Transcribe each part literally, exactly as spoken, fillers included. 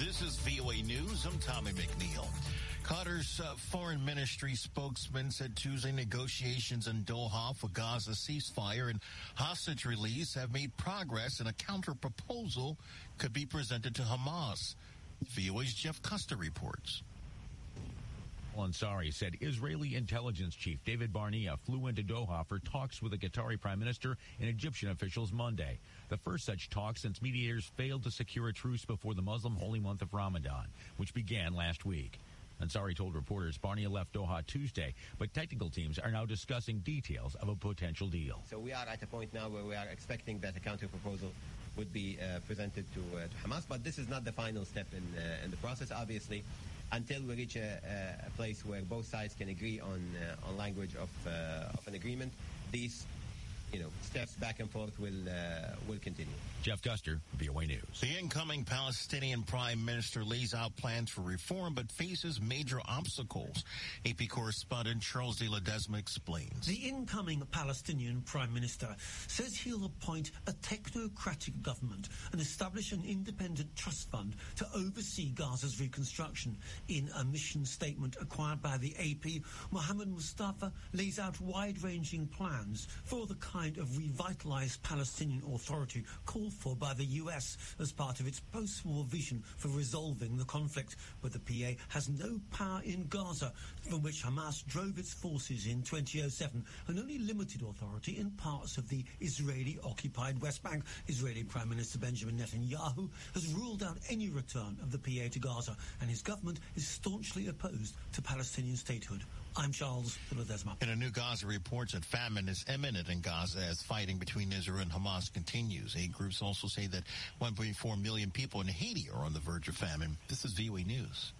This is V O A News. I'm Tommy McNeil. Qatar's uh, foreign ministry spokesman said Tuesday negotiations in Doha for Gaza ceasefire and hostage release have made progress, and a counter-proposal could be presented to Hamas. V O A's Jeff Custer reports. Ansari said Israeli intelligence chief David Barnea flew into Doha for talks with the Qatari prime minister and Egyptian officials Monday. The first such talk since mediators failed to secure a truce before the Muslim holy month of Ramadan, which began last week. Ansari told reporters Barnea left Doha Tuesday, but technical teams are now discussing details of a potential deal. So we are at a point now where we are expecting that a counter-proposal would be uh, presented to, uh, to Hamas, but this is not the final step in, uh, in the process, obviously. Until we reach a, a place where both sides can agree on uh, on language of uh, of an agreement, these, you know, steps back and forth will uh, will continue. Jeff Custer, V O A News. The incoming Palestinian prime minister lays out plans for reform, but faces major obstacles. A P correspondent Charles de Ledesma explains. The incoming Palestinian prime minister says he'll appoint a technocratic government and establish an independent trust fund to oversee Gaza's reconstruction. In a mission statement acquired by the A P, Mohammed Mustafa lays out wide-ranging plans for the kind of revitalized Palestinian authority called for by the U S as part of its post-war vision for resolving the conflict. But the P A has no power in Gaza, from which Hamas drove its forces in twenty oh seven, and only limited authority in parts of the Israeli-occupied West Bank. Israeli Prime Minister Benjamin Netanyahu has ruled out any return of the P A to Gaza, and his government is staunchly opposed to Palestinian statehood. I'm Charles Ledesma. In a new Gaza reports that famine is imminent in Gaza as fighting between Israel and Hamas continues. Aid groups also say that one point four million people in Haiti are on the verge of famine. This is V O A News.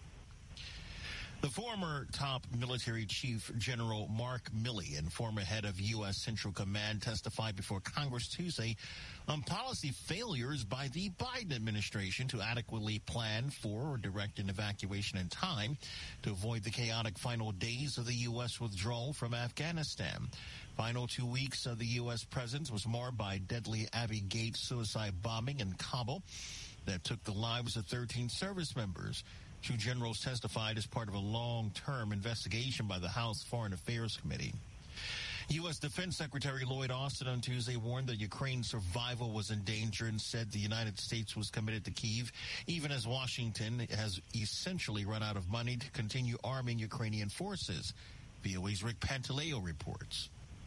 The former top military chief, General Mark Milley, and former head of U S Central Command testified before Congress Tuesday on policy failures by the Biden administration to adequately plan for or direct an evacuation in time to avoid the chaotic final days of the U S withdrawal from Afghanistan. Final two weeks of the U S presence was marred by deadly Abbey Gate suicide bombing in Kabul that took the lives of thirteen service members. Two generals testified as part of a long-term investigation by the House Foreign Affairs Committee. U S Defense Secretary Lloyd Austin on Tuesday warned that Ukraine's survival was in danger and said the United States was committed to Kyiv, even as Washington has essentially run out of money to continue arming Ukrainian forces. V O A's Rick Pantaleo reports.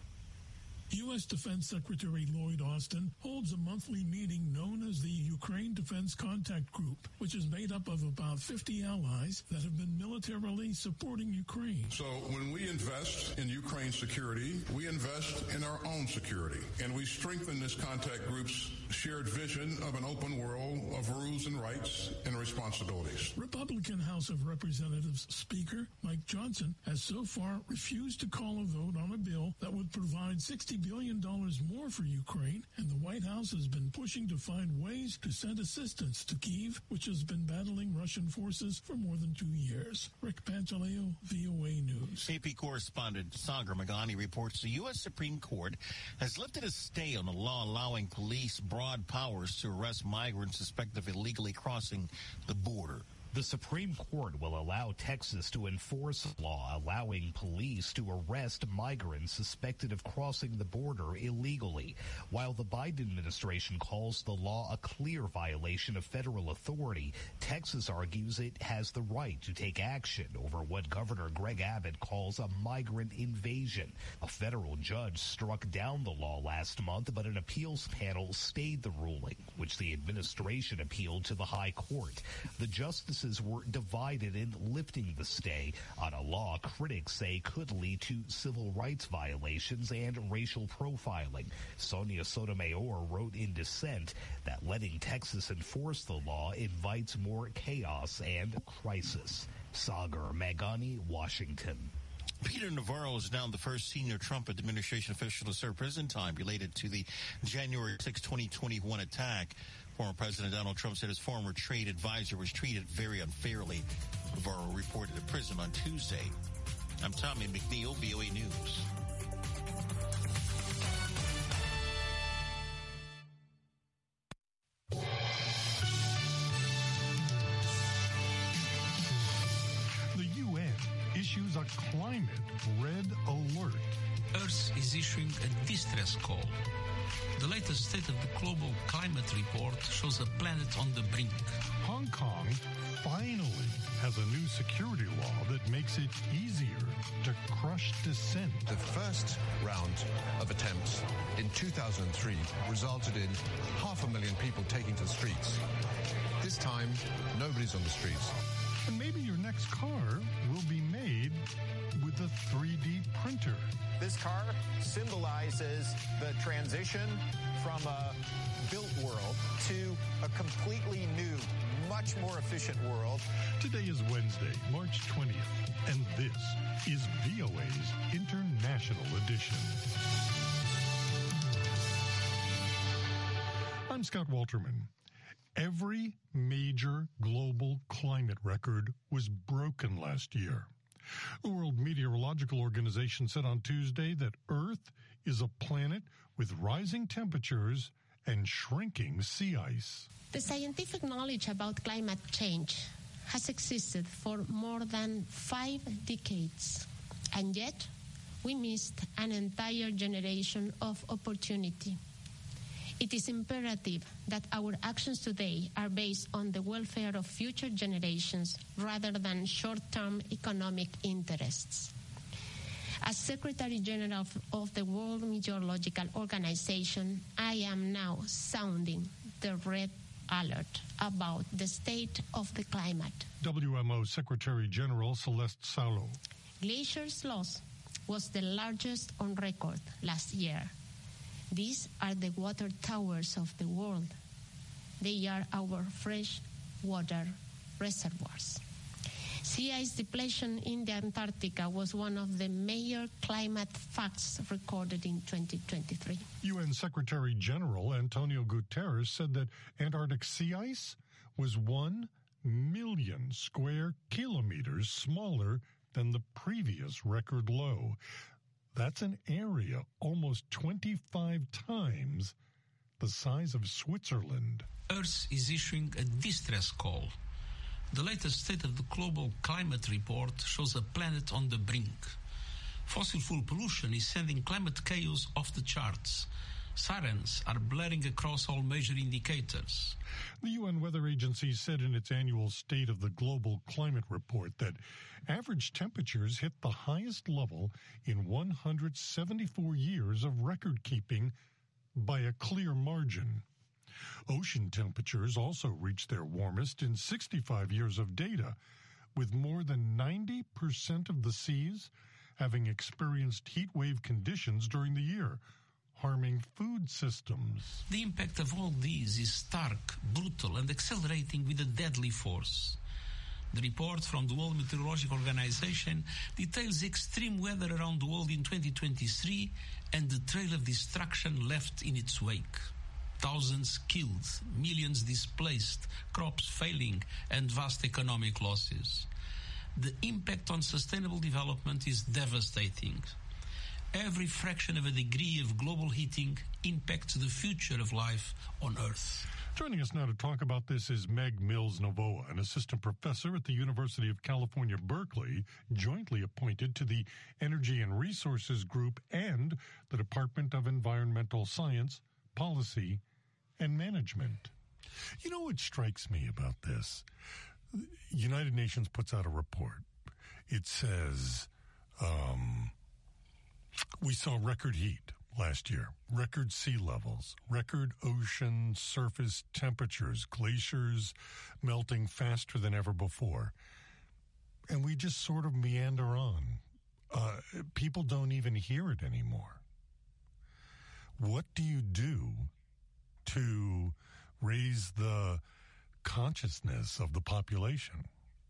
U S Defense Secretary Lloyd Austin holds a monthly meeting known as the Ukraine Defense Contact Group, which is made up of about fifty allies that have been militarily supporting Ukraine. So when we invest in Ukraine's security, we invest in our own security, and we strengthen this contact group's shared vision of an open world of rules and rights and responsibilities. Republican House of Representatives Speaker Mike Johnson has so far refused to call a vote on a bill that would provide sixty billion dollars more for Ukraine, and the White House has been pushing to find ways to send assistance to Kyiv, which has been battling Russian forces for more than two years. Rick Pantaleo, V O A News. A P correspondent Sagar Magani reports the U S Supreme Court has lifted a stay on a law allowing police broad powers to arrest migrants suspected of illegally crossing the border. The Supreme Court will allow Texas to enforce a law allowing police to arrest migrants suspected of crossing the border illegally. While the Biden administration calls the law a clear violation of federal authority, Texas argues it has the right to take action over what Governor Greg Abbott calls a migrant invasion. A federal judge struck down the law last month, but an appeals panel stayed the ruling, which the administration appealed to the high court. The justices were divided in lifting the stay on a law critics say could lead to civil rights violations and racial profiling. Sonia Sotomayor wrote in dissent that letting Texas enforce the law invites more chaos and crisis. Sagar Magani, Washington. Peter Navarro is now the first senior Trump administration official to serve prison time related to the January sixth, twenty twenty-one attack. Former President Donald Trump said his former trade advisor was treated very unfairly. Navarro reported to prison on Tuesday. I'm Tommy McNeil, V O A News. a climate red alert. Earth is issuing a distress call. The latest State of the Global Climate Report shows a planet on the brink. Hong Kong finally has a new security law that makes it easier to crush dissent. The first round of attempts in two thousand three resulted in half a million people taking to the streets. This time, nobody's on the streets. And maybe your next car will be made with a three D printer. This car symbolizes the transition from a built world to a completely new, much more efficient world. Today is Wednesday, March twentieth, and this is V O A's International Edition. I'm Scott Walterman. Every major global climate record was broken last year. The World Meteorological Organization said on Tuesday that Earth is a planet with rising temperatures and shrinking sea ice. The scientific knowledge about climate change has existed for more than five decades, and yet we missed an entire generation of opportunity. It is imperative that our actions today are based on the welfare of future generations rather than short-term economic interests. As Secretary General of the World Meteorological Organization, I am now sounding the red alert about the state of the climate. W M O Secretary General Celeste Saulo. Glaciers loss was the largest on record last year. These are the water towers of the world. They are our fresh water reservoirs. Sea ice depletion in the Antarctica was one of the major climate facts recorded in twenty twenty-three. U N Secretary General Antonio Guterres said that Antarctic sea ice was one million square kilometers smaller than the previous record low. That's an area almost twenty-five times the size of Switzerland. Earth is issuing a distress call. The latest State of the Global Climate Report shows a planet on the brink. Fossil fuel pollution is sending climate chaos off the charts. Sirens are blaring across all major indicators. The U N Weather Agency said in its annual State of the Global Climate Report that average temperatures hit the highest level in one hundred seventy-four years of record-keeping by a clear margin. Ocean temperatures also reached their warmest in sixty-five years of data, with more than ninety percent of the seas having experienced heat wave conditions during the year, harming food systems. The impact of all these is stark, brutal, and accelerating with a deadly force. The report from the World Meteorological Organization details extreme weather around the world in twenty twenty-three and the trail of destruction left in its wake. Thousands killed, millions displaced, crops failing, and vast economic losses. The impact on sustainable development is devastating. Every fraction of a degree of global heating impacts the future of life on Earth. Joining us now to talk about this is Meg Mills-Novoa, an assistant professor at the University of California, Berkeley, jointly appointed to the Energy and Resources Group and the Department of Environmental Science, Policy, and Management. You know what strikes me about this? United Nations puts out a report. It says, um, we saw record heat last year, record sea levels, record ocean surface temperatures, glaciers melting faster than ever before. And we just sort of meander on. Uh, people don't even hear it anymore. What do you do to raise the consciousness of the population?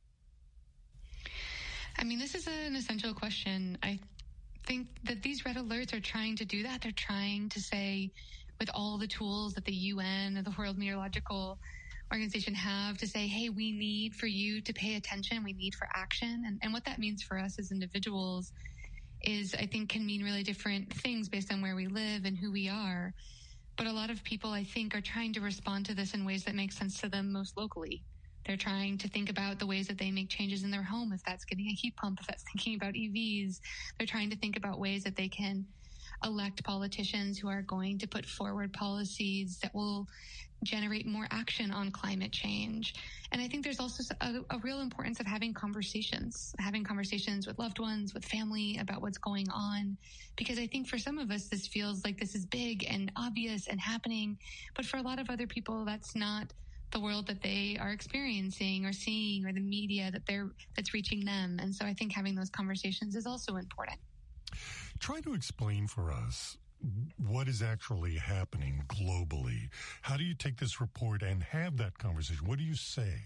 I mean, this is an essential question. I think that these red alerts are trying to do that. They're trying to say, with all the tools that the U N and the World Meteorological Organization have, to say, hey, we need for you to pay attention. We need for action. And, and what that means for us as individuals is, I think, can mean really different things based on where we live and who we are. But a lot of people, I think, are trying to respond to this in ways that make sense to them most locally. They're trying to think about the ways that they make changes in their home, if that's getting a heat pump, if that's thinking about E Vs. They're trying to think about ways that they can elect politicians who are going to put forward policies that will generate more action on climate change. And I think there's also a, a real importance of having conversations, having conversations with loved ones, with family about what's going on. Because I think for some of us, this feels like this is big and obvious and happening. But for a lot of other people, that's not the world that they are experiencing or seeing, or the media that they're that's reaching them. And so I think having those conversations is also important. Try to explain for us what is actually happening globally. How do you take this report and have that conversation? What do you say?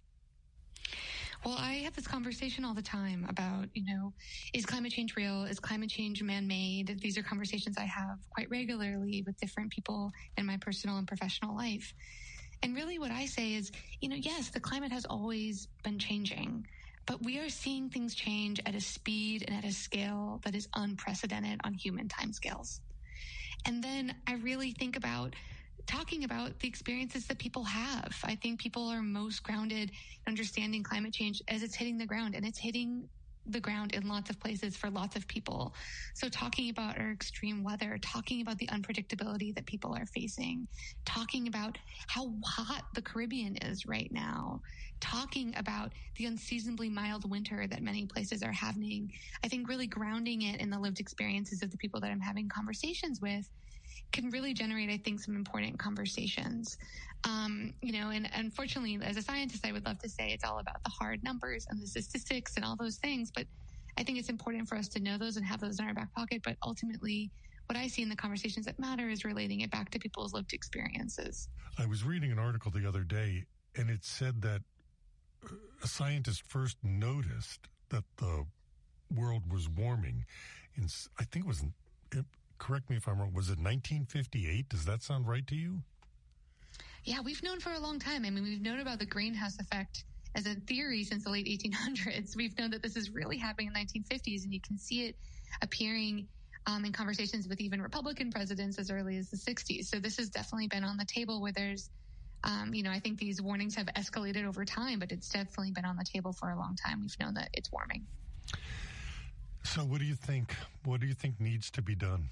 Well, I have this conversation all the time about, you know, is climate change real? Is climate change man-made? These are conversations I have quite regularly with different people in my personal and professional life. And really what I say is, you know, yes, the climate has always been changing, but we are seeing things change at a speed and at a scale that is unprecedented on human timescales. And then I really think about talking about the experiences that people have. I think people are most grounded in understanding climate change as it's hitting the ground, and it's hitting the ground in lots of places for lots of people. So talking about our extreme weather, talking about the unpredictability that people are facing, talking about how hot the Caribbean is right now, talking about the unseasonably mild winter that many places are having. I think really grounding it in the lived experiences of the people that I'm having conversations with can really generate, I think, some important conversations. Um, you know, and unfortunately, as a scientist, I would love to say it's all about the hard numbers and the statistics and all those things. But I think it's important for us to know those and have those in our back pocket. But ultimately, what I see in the conversations that matter is relating it back to people's lived experiences. I was reading an article the other day, and it said that a scientist first noticed that the world was warming in, I think it was, it, correct me if I'm wrong, was it nineteen fifty-eight? Does that sound right to you? Yeah, we've known for a long time. I mean, we've known about the greenhouse effect as a theory since the late eighteen hundreds. We've known that this is really happening in the nineteen fifties, and you can see it appearing um, in conversations with even Republican presidents as early as the sixties. So this has definitely been on the table where there's, um, you know, I think these warnings have escalated over time, but it's definitely been on the table for a long time. We've known that it's warming. So what do you think? What do you think needs to be done?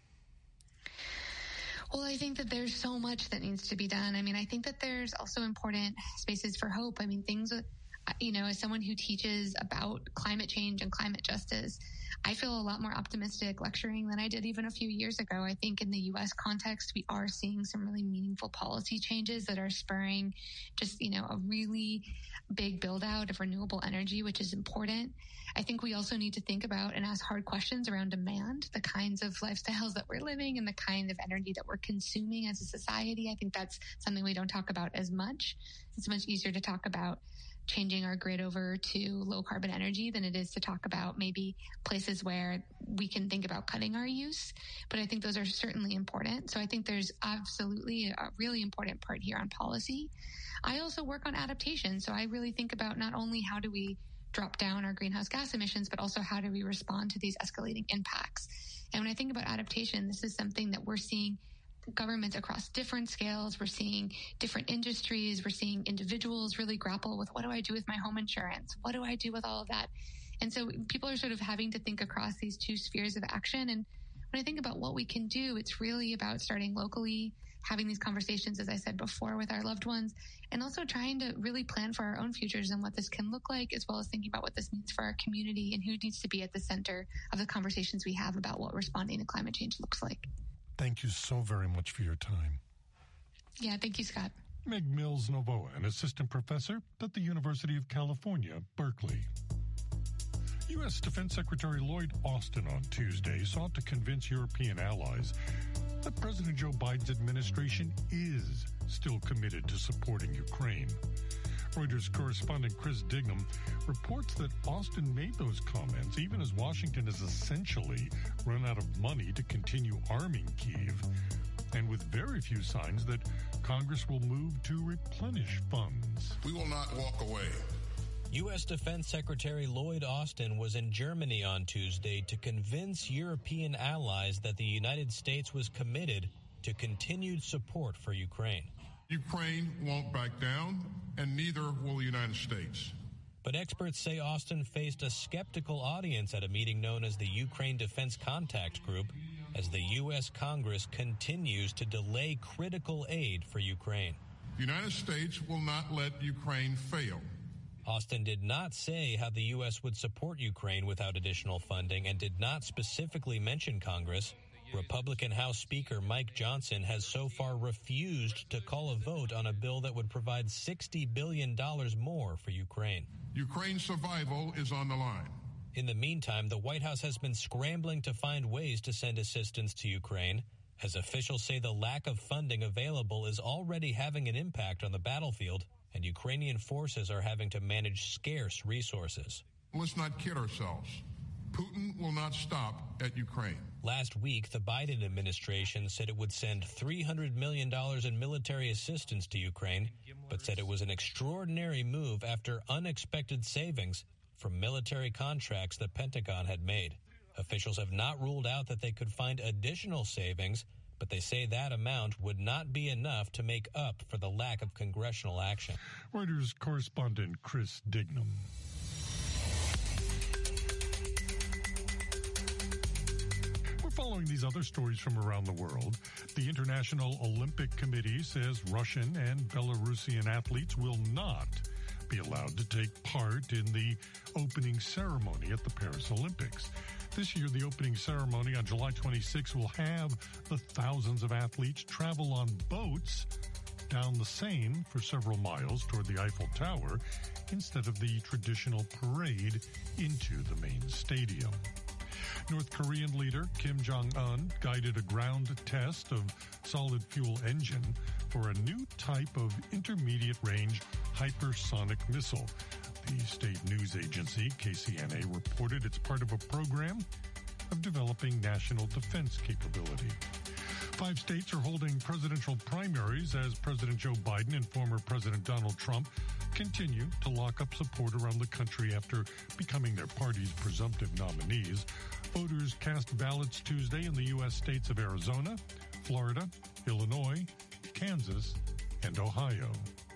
Well, I think that there's so much that needs to be done. I mean, I think that there's also important spaces for hope. I mean, things, you know, as someone who teaches about climate change and climate justice, I feel a lot more optimistic lecturing than I did even a few years ago. I think in the U S context, we are seeing some really meaningful policy changes that are spurring just, you know, a really big build out of renewable energy, which is important. I think we also need to think about and ask hard questions around demand, the kinds of lifestyles that we're living and the kind of energy that we're consuming as a society. I think that's something we don't talk about as much. It's much easier to talk about changing our grid over to low carbon energy than it is to talk about maybe places where we can think about cutting our use. But I think those are certainly important. So I think there's absolutely a really important part here on policy. I also work on adaptation. So I really think about not only how do we drop down our greenhouse gas emissions, but also how do we respond to these escalating impacts. And when I think about adaptation, this is something that we're seeing governments across different scales. We're seeing different industries. We're seeing individuals really grapple with, what do I do with my home insurance? What do I do with all of that? And so people are sort of having to think across these two spheres of action. And when I think about what we can do, it's really about starting locally, having these conversations, as I said before, with our loved ones, and also trying to really plan for our own futures and what this can look like, as well as thinking about what this means for our community and who needs to be at the center of the conversations we have about what responding to climate change looks like. Thank you so very much for your time. Yeah, thank you, Scott. Meg Mills-Novoa, an assistant professor at the University of California, Berkeley. U S Defense Secretary Lloyd Austin on Tuesday sought to convince European allies that President Joe Biden's administration is still committed to supporting Ukraine. Reuters correspondent Chris Dignam reports that Austin made those comments even as Washington has essentially run out of money to continue arming Kyiv, and with very few signs that Congress will move to replenish funds. We will not walk away. U S Defense Secretary Lloyd Austin was in Germany on Tuesday to convince European allies that the United States was committed to continued support for Ukraine. Ukraine won't back down, and neither will the United States. But experts say Austin faced a skeptical audience at a meeting known as the Ukraine Defense Contact Group as the U S. Congress continues to delay critical aid for Ukraine. The United States will not let Ukraine fail. Austin did not say how the U S would support Ukraine without additional funding and did not specifically mention Congress. Republican House Speaker Mike Johnson has so far refused to call a vote on a bill that would provide sixty billion dollars more for Ukraine. Ukraine's survival is on the line. In the meantime, the White House has been scrambling to find ways to send assistance to Ukraine, as officials say the lack of funding available is already having an impact on the battlefield, and Ukrainian forces are having to manage scarce resources. Let's not kid ourselves. Putin will not stop at Ukraine. Last week, the Biden administration said it would send three hundred million dollars in military assistance to Ukraine, but said it was an extraordinary move after unexpected savings from military contracts the Pentagon had made. Officials have not ruled out that they could find additional savings, but they say that amount would not be enough to make up for the lack of congressional action. Reuters correspondent Chris Dignam. Following these other stories from around the world, the International Olympic Committee says Russian and Belarusian athletes will not be allowed to take part in the opening ceremony at the Paris Olympics. This year, the opening ceremony on July twenty-sixth will have the thousands of athletes travel on boats down the Seine for several miles toward the Eiffel Tower instead of the traditional parade into the main stadium. North Korean leader Kim Jong-un guided a ground test of solid fuel engine for a new type of intermediate-range hypersonic missile. The state news agency K C N A reported it's part of a program of developing national defense capability. Five states are holding presidential primaries as President Joe Biden and former President Donald Trump continue to lock up support around the country after becoming their party's presumptive nominees. Voters cast ballots Tuesday in the U S states of Arizona, Florida, Illinois, Kansas, and Ohio.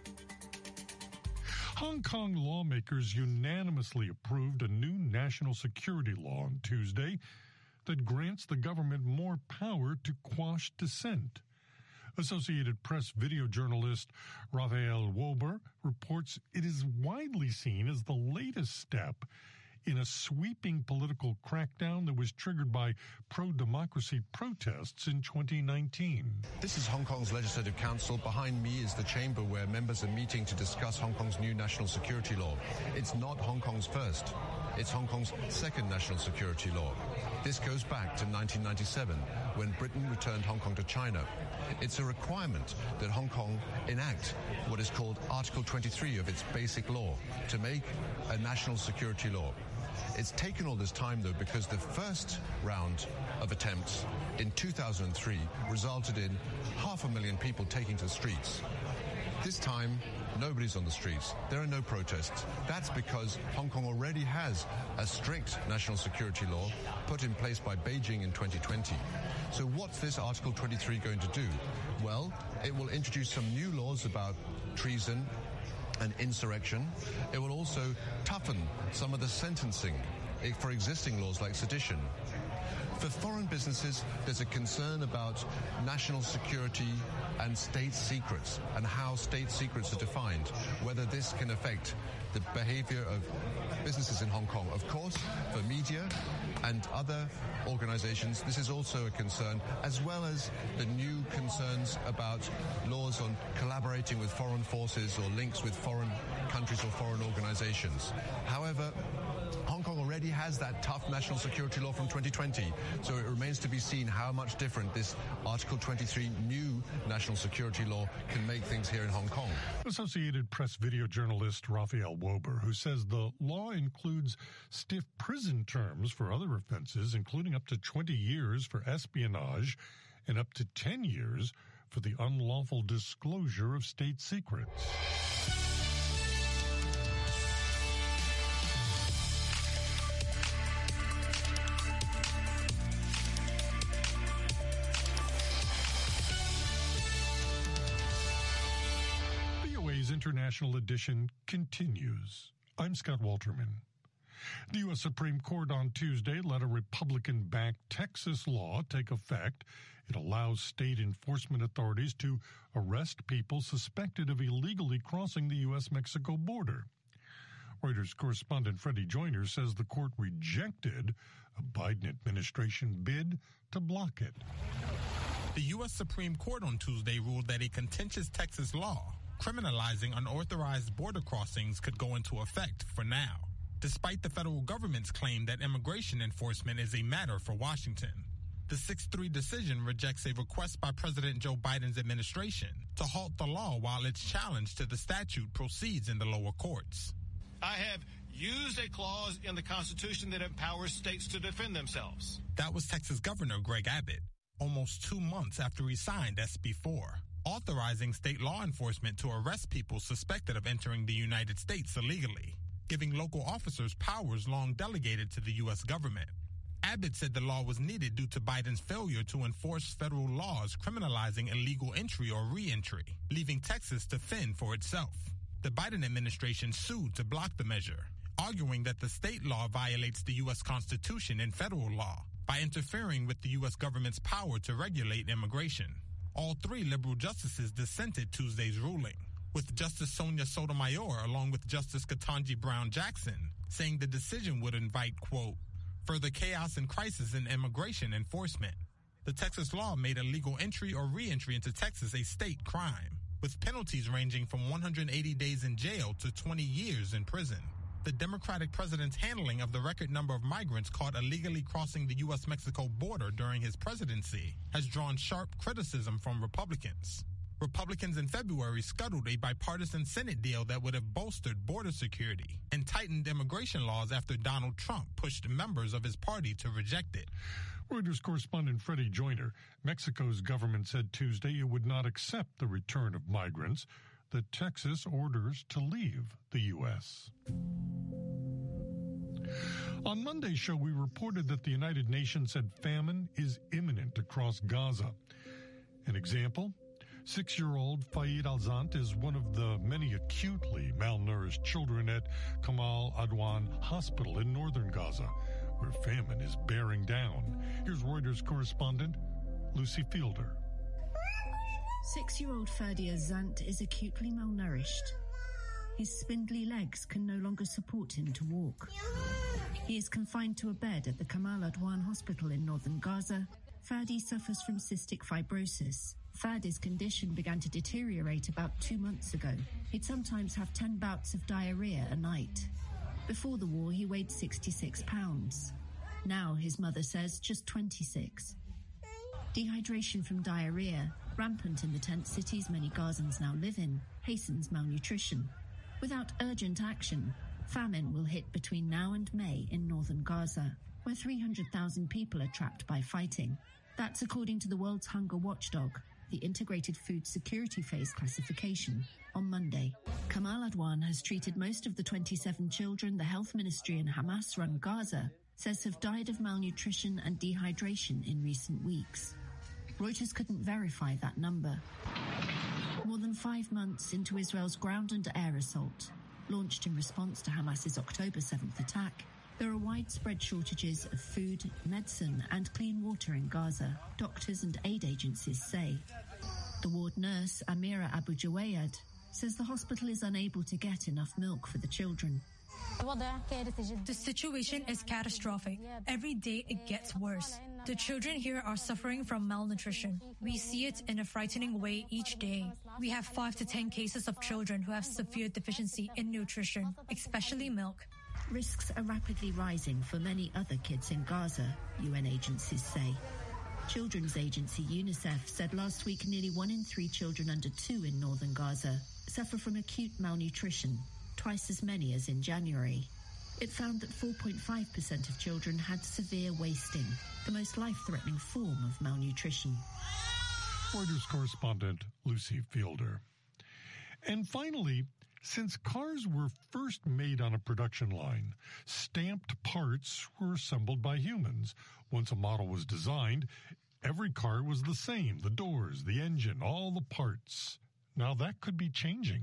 Hong Kong lawmakers unanimously approved a new national security law on Tuesday that grants the government more power to quash dissent. Associated Press video journalist Raphael Wober reports it is widely seen as the latest step in a sweeping political crackdown that was triggered by pro-democracy protests in twenty nineteen. This is Hong Kong's Legislative Council. Behind me is the chamber where members are meeting to discuss Hong Kong's new national security law. It's not Hong Kong's first. It's Hong Kong's second national security law. This goes back to nineteen ninety-seven, when Britain returned Hong Kong to China. It's a requirement that Hong Kong enact what is called Article twenty-three of its basic law to make a national security law. It's taken all this time, though, because the first round of attempts in two thousand three resulted in half a million people taking to the streets. This time, nobody's on the streets. There are no protests. That's because Hong Kong already has a strict national security law put in place by Beijing in twenty twenty. So what's this Article twenty-three going to do? Well, it will introduce some new laws about treason and insurrection. It will also toughen some of the sentencing for existing laws like sedition. For foreign businesses, there's a concern about national security and state secrets and how state secrets are defined, whether this can affect the behavior of businesses in Hong Kong. Of course, for media and other organizations, this is also a concern, as well as the new concerns about laws on collaborating with foreign forces or links with foreign countries or foreign organizations. However, Hong Kong already has that tough national security law from twenty twenty, so it remains to be seen how much different this Article twenty-three new national security law can make things here in Hong Kong. Associated Press video journalist Raphael Wober, who says the law includes stiff prison terms for other offenses, including up to twenty years for espionage and up to ten years for the unlawful disclosure of state secrets. News International Edition continues. I'm Scott Walterman. The U S Supreme Court on Tuesday let a Republican-backed Texas law take effect. It allows state enforcement authorities to arrest people suspected of illegally crossing the U S Mexico border. Reuters correspondent Freddie Joyner says the court rejected a Biden administration bid to block it. The U S Supreme Court on Tuesday ruled that a contentious Texas law criminalizing unauthorized border crossings could go into effect for now, despite the federal government's claim that immigration enforcement is a matter for Washington. The six three decision rejects a request by President Joe Biden's administration to halt the law while its challenge to the statute proceeds in the lower courts. I have used a clause in the Constitution that empowers states to defend themselves. That was Texas Governor Greg Abbott, almost two months after he signed S B four, authorizing state law enforcement to arrest people suspected of entering the United States illegally, giving local officers powers long delegated to the U S government. Abbott said the law was needed due to Biden's failure to enforce federal laws criminalizing illegal entry or re-entry, leaving Texas to fend for itself. The Biden administration sued to block the measure, arguing that the state law violates the U S Constitution and federal law by interfering with the U S government's power to regulate immigration. All three liberal justices dissented Tuesday's ruling, with Justice Sonia Sotomayor along with Justice Ketanji Brown Jackson saying the decision would invite, quote, further chaos and crisis in immigration enforcement. The Texas law made illegal entry or re-entry into Texas a state crime, with penalties ranging from one hundred eighty days in jail to twenty years in prison. The Democratic president's handling of the record number of migrants caught illegally crossing the U S Mexico border during his presidency has drawn sharp criticism from Republicans. Republicans in February scuttled a bipartisan Senate deal that would have bolstered border security and tightened immigration laws after Donald Trump pushed members of his party to reject it. Reuters correspondent Freddie Joyner. Mexico's government said Tuesday it would not accept the return of migrants that Texas orders to leave the U S. On Monday's show, we reported that the United Nations said famine is imminent across Gaza. An example? Six-year-old Faid Alzant is one of the many acutely malnourished children at Kamal Adwan Hospital in northern Gaza, where famine is bearing down. Here's Reuters correspondent Lucy Fielder. Six-year-old Fadi Alzant is acutely malnourished. His spindly legs can no longer support him to walk. He is confined to a bed at the Kamal Adwan Hospital in northern Gaza. Fadi suffers from cystic fibrosis. Fadi's condition began to deteriorate about two months ago. He'd sometimes have ten bouts of diarrhea a night. Before the war, he weighed sixty-six pounds. Now, his mother says, just twenty-six. Dehydration from diarrhea, rampant in the tent cities many Gazans now live in, hastens malnutrition. Without urgent action, famine will hit between now and May in northern Gaza, where three hundred thousand people are trapped by fighting. That's according to the world's hunger watchdog, the Integrated Food Security Phase classification, on Monday. Kamal Adwan has treated most of the twenty-seven children the health ministry in Hamas-run Gaza says have died of malnutrition and dehydration in recent weeks. Reuters couldn't verify that number. More than five months into Israel's ground and air assault, launched in response to Hamas's October seventh attack, there are widespread shortages of food, medicine, and clean water in Gaza, doctors and aid agencies say. The ward nurse, Amira Abu Jawayad, says the hospital is unable to get enough milk for the children. The situation is catastrophic. Every day it gets worse. The children here are suffering from malnutrition. We see it in a frightening way each day. We have five to ten cases of children who have severe deficiency in nutrition, especially milk. Risks are rapidly rising for many other kids in Gaza, U N agencies say. Children's agency UNICEF said last week nearly one in three children under two in northern Gaza suffer from acute malnutrition, twice as many as in January. It found that four point five percent of children had severe wasting, the most life-threatening form of malnutrition. Reuters correspondent Lucy Fielder. And finally, since cars were first made on a production line, stamped parts were assembled by humans. Once a model was designed, every car was the same, the doors, the engine, all the parts. Now that could be changing.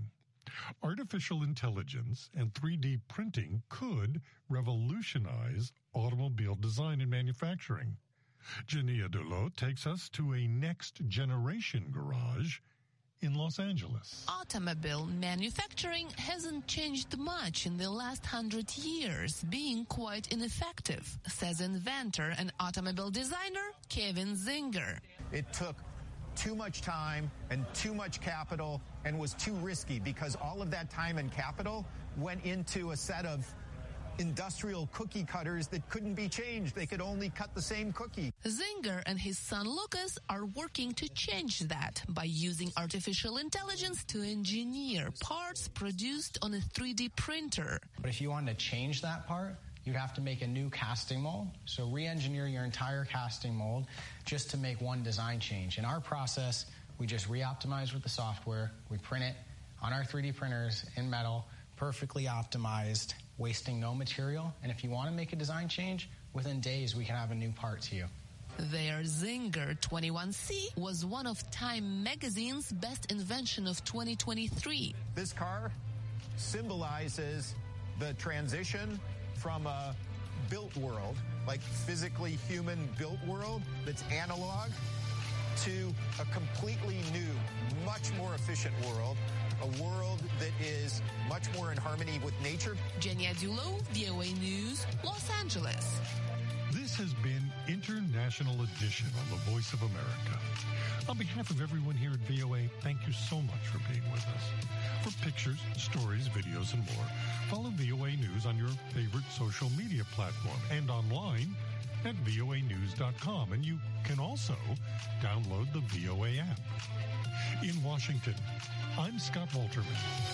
Artificial intelligence and three D printing could revolutionize automobile design and manufacturing. Jania Dulot takes us to a next-generation garage in Los Angeles. Automobile manufacturing hasn't changed much in the last hundred years, being quite ineffective, says inventor and automobile designer Kevin Zinger. It took too much time and too much capital and was too risky because all of that time and capital went into a set of industrial cookie cutters that couldn't be changed. They could only cut the same cookie. Zinger and his son Lucas are working to change that by using artificial intelligence to engineer parts produced on a three D printer. But if you wanted to change that part, you'd have to make a new casting mold. So re-engineer your entire casting mold just to make one design change. In our process, we just re-optimize with the software. We print it on our three D printers in metal, perfectly optimized, wasting no material. And if you want to make a design change, within days we can have a new part to you. Their Zinger twenty-one C was one of Time magazine's best invention of twenty twenty-three. This car symbolizes the transition from a built world, like physically human built world that's analog, to a completely new, much more efficient world, a world that is much more in harmony with nature. Jania Dulot, V O A News, Los Angeles. This has been International Edition on the Voice of America. On behalf of everyone here at V O A, thank you so much for being with us. For pictures, stories, videos, and more, follow V O A News on your favorite social media platform and online at V O A news dot com. And you can also download the V O A app. In Washington, I'm Scott Walterman.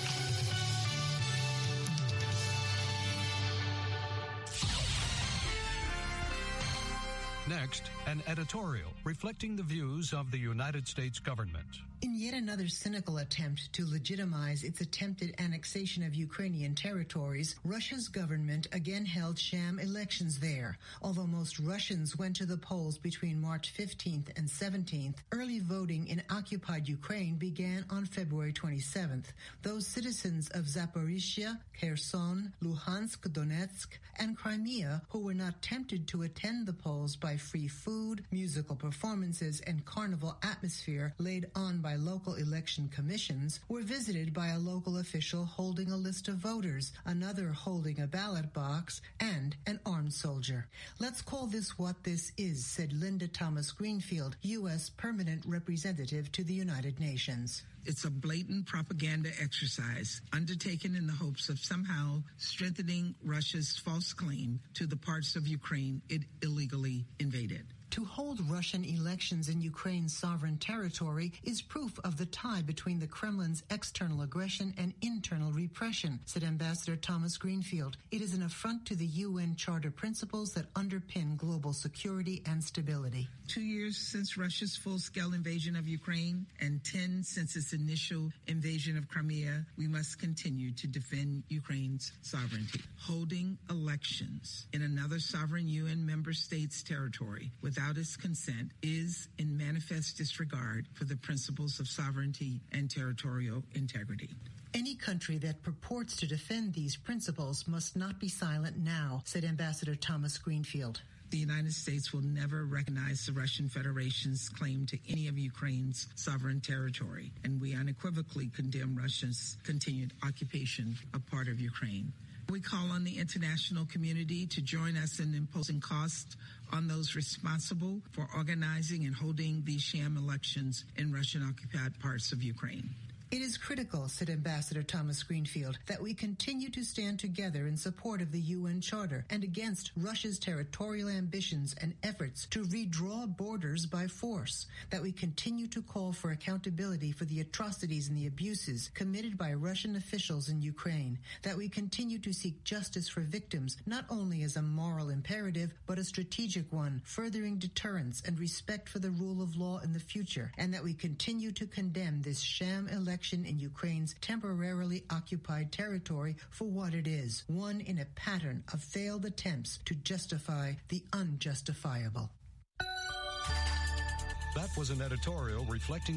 Next, an editorial reflecting the views of the United States government. In yet another cynical attempt to legitimize its attempted annexation of Ukrainian territories, Russia's government again held sham elections there. Although most Russians went to the polls between March fifteenth and seventeenth, early voting in occupied Ukraine began on February twenty-seventh. Those citizens of Zaporizhia, Kherson, Luhansk, Donetsk, and Crimea who were not tempted to attend the polls by free food, musical performances, and carnival atmosphere laid on by local election commissions were visited by a local official holding a list of voters, another holding a ballot box, and an armed soldier. Let's call this what this is, said Linda Thomas Greenfield, U S Permanent Representative to the United Nations. It's a blatant propaganda exercise undertaken in the hopes of somehow strengthening Russia's false claim to the parts of Ukraine it illegally invaded. To hold Russian elections in Ukraine's sovereign territory is proof of the tie between the Kremlin's external aggression and internal repression, said Ambassador Thomas Greenfield. It is an affront to the U N Charter principles that underpin global security and stability. Two years since Russia's full-scale invasion of Ukraine and ten since its initial invasion of Crimea, we must continue to defend Ukraine's sovereignty. Holding elections in another sovereign U N member state's territory without its consent is in manifest disregard for the principles of sovereignty and territorial integrity. Any country that purports to defend these principles must not be silent now, said Ambassador Thomas Greenfield. The United States will never recognize the Russian Federation's claim to any of Ukraine's sovereign territory, and we unequivocally condemn Russia's continued occupation of part of Ukraine. We call on the international community to join us in imposing costs on those responsible for organizing and holding these sham elections in Russian-occupied parts of Ukraine. It is critical, said Ambassador Thomas Greenfield, that we continue to stand together in support of the U N Charter and against Russia's territorial ambitions and efforts to redraw borders by force, that we continue to call for accountability for the atrocities and the abuses committed by Russian officials in Ukraine, that we continue to seek justice for victims not only as a moral imperative but a strategic one, furthering deterrence and respect for the rule of law in the future, and that we continue to condemn this sham election in Ukraine's temporarily occupied territory for what it is, one in a pattern of failed attempts to justify the unjustifiable. That was an editorial reflecting